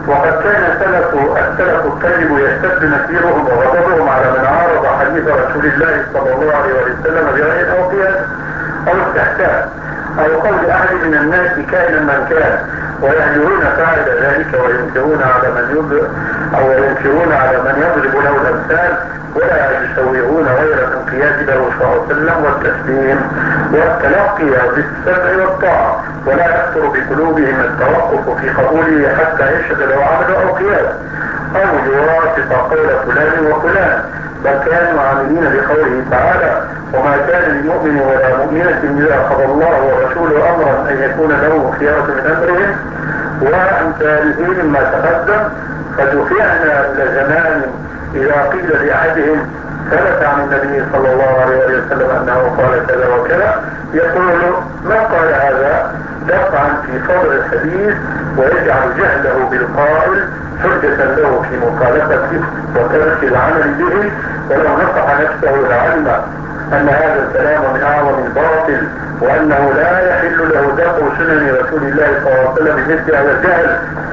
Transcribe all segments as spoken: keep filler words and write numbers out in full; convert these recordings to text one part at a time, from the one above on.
وقد كان سلف السلف الطيب يشتد نفيرهم وغضبهم على من عارض حديث رسول الله صلى الله عليه وسلم برأي أو قياس أو استحسان أو قول أحد من الناس كائنا من كان، ويهجرون فاعل ذلك وينكرون على من يضرب أو ينكرون على من يضرب له الأمثال، ولا يسوغون غير الانقياد له صلى الله عليه وسلم والتسليم والتلقي بالسمع والطاعة، ولا يخطر بقلوبهم التوقف في قبوله حتى يشهد له عمل أو قياس أو يوافق قول فلان وفلان، بل كانوا عاملين بقوله تعالى: وما كان لمؤمن ولا مؤمنة إذا قضى الله ورسوله أمرا أن يكون له خيارة من أمرهم، وأمثاله مما تقدم. فدفعنا إلى زمان إذا قيل لأحدهم ثبت عن النبي صلى الله عليه وسلم أنه قال كذا وكذا، يقول: ما قال هذا؟ دفعا في صدر الحديث، ويجعل جهله بالقائل حجة له في مخالفته وترك العمل به، ولو نصح نفسه لعلم أن هذا الكلام من أعظم الباطل، وأنه لا يحل له دفع سنن رسول الله صلى الله عليه وسلم بمثل هذا الجهل.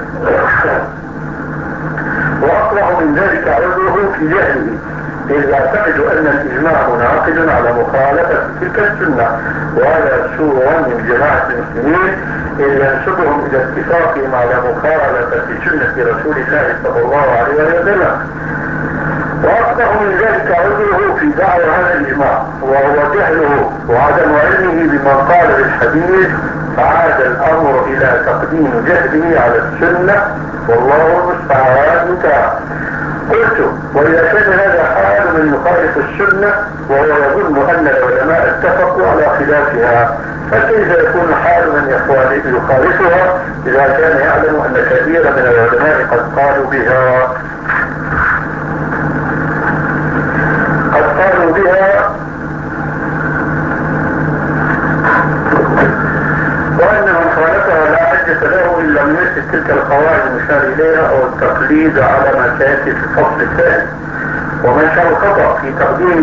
وأقرأ من ذلك عذره في جهله، إذ يعتقد أن الإجماع منعقد على مخالفة تلك السنة، وهذا سوء من جماعة المسلمين، إذ ينسبهم إلى اتفاقهم على مخالفة سنة رسول الله صلى الله عليه وسلم. وأقرأ من ذلك عذره في دعوى هذا الإجماع، وهو جهله وعدم علمه بمن قال بالحديث، فعاد الأمر إلى تقديم جهله على السنة، والله المستعان. انتهى. قلت: وإذا كان هذا حال من يخالف السنة وهو يظن أن العلماء اتفقوا على خلافها، فكيف يكون حال من يخالفها إذا كان يعلم أن كثيرا من العلماء قد قالوا بها قد قالوا بها وأن من خالفها لا حجة له إلا من مثل تلك القواعد المشار إليها أو التقليد على ما سيأتي في الفصل الثاني. ومن شاء الخطأ في تقديم